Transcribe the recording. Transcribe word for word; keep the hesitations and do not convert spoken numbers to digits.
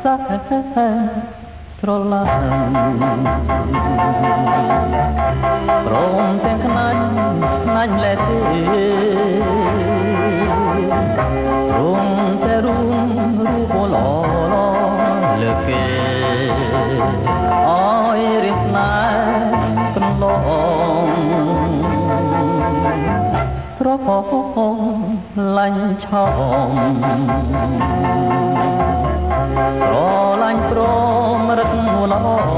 ត្រឡាញព្រមទាំងខ្នាញ់ខ្នាញ់លែទេព្រមតែរួមរូបល្អលើគេអើយរៀបស្នេហ៍កន្លងស្រផងលាញ់ឆោមស្រលាញ់ព្រមរឹកឡ